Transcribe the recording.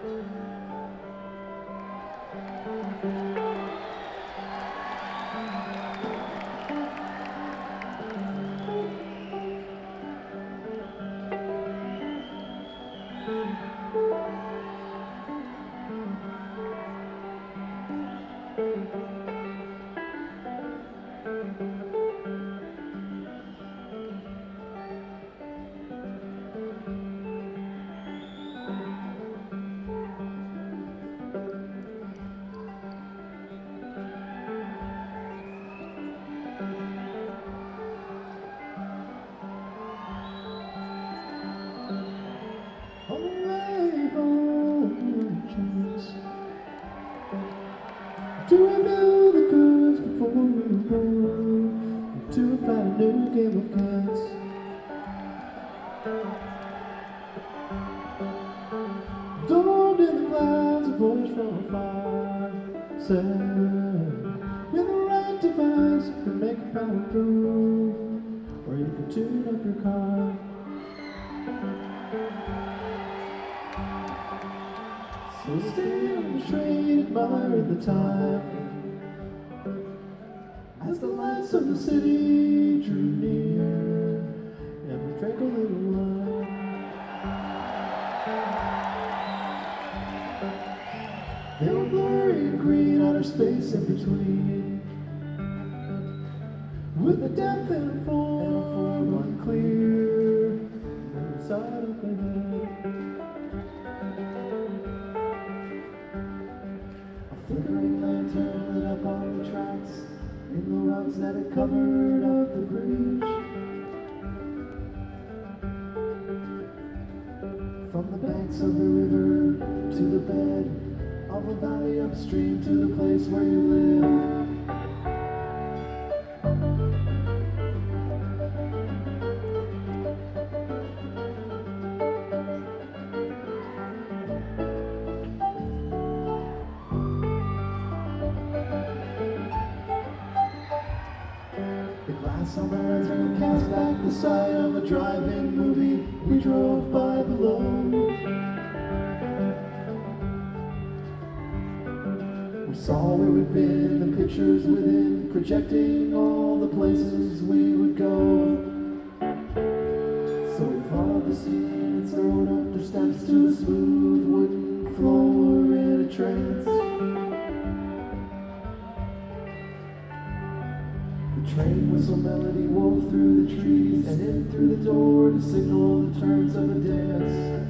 To review the goods before we go to find a new game of cats. Dormed in the clouds, a voice from afar said, with the right device, you can make a powder proof, or you can tune up your car. So stay on the train, admiring the time as the lights of the city drew near, and we drank a little wine. They were blurry and green, outer space in between, with the depth and the form unclear, and inside up ahead. Flickering lantern lit up on the tracks in the rugs that had covered up the bridge. From the banks of the river to the bed of a valley upstream to the place where you live. The glass on the lantern cast back the sight of a drive-in movie we drove by below. We saw where we'd been, the pictures within, projecting all the places we would go. So we followed the scene and strode up the steps to the smooth wooden floor in a trance. The train whistle melody wove through the trees and in through the door to signal the turns of a dance.